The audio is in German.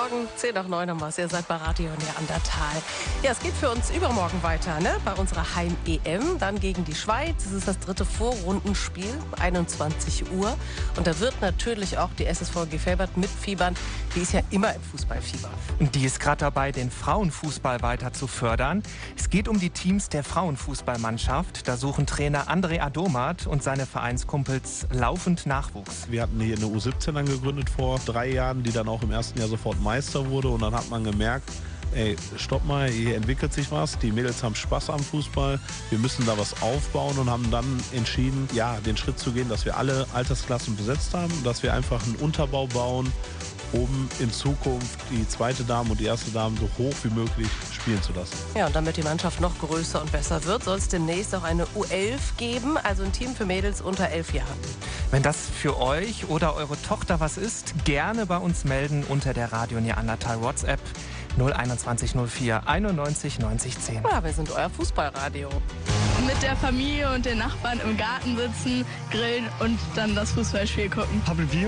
Morgen, 10 nach 9 haben wir es. Ihr seid bei Radio Neandertal. Ja, es geht für uns übermorgen weiter, ne? Bei unserer Heim-EM, dann gegen die Schweiz. Es ist das 3. Vorrundenspiel, 21 Uhr. Und da wird natürlich auch die SSV Gefälbert mitfiebern. Die ist ja immer im Fußballfieber. Und die ist gerade dabei, den Frauenfußball weiter zu fördern. Es geht um die Teams der Frauenfußballmannschaft. Da suchen Trainer André Adomat und seine Vereinskumpels laufend Nachwuchs. Wir hatten hier eine U17 dann gegründet vor 3 Jahren, die dann auch im ersten Jahr sofort Meister wurde. Und dann hat man gemerkt, ey, stopp mal, hier entwickelt sich was. Die Mädels haben Spaß am Fußball. Wir müssen da was aufbauen und haben dann entschieden, ja, den Schritt zu gehen, dass wir alle Altersklassen besetzt haben, dass wir einfach einen Unterbau bauen, um in Zukunft die zweite Dame und die erste Dame so hoch wie möglich spielen zu lassen. Ja, und damit die Mannschaft noch größer und besser wird, soll es demnächst auch eine U11 geben, also ein Team für Mädels unter 11 Jahren. Wenn das für euch oder eure Tochter was ist, gerne bei uns melden unter der Radio Neandertal WhatsApp 021 04 91 90 10. Ja, wir sind euer Fußballradio. Mit der Familie und den Nachbarn im Garten sitzen, grillen und dann das Fußballspiel gucken.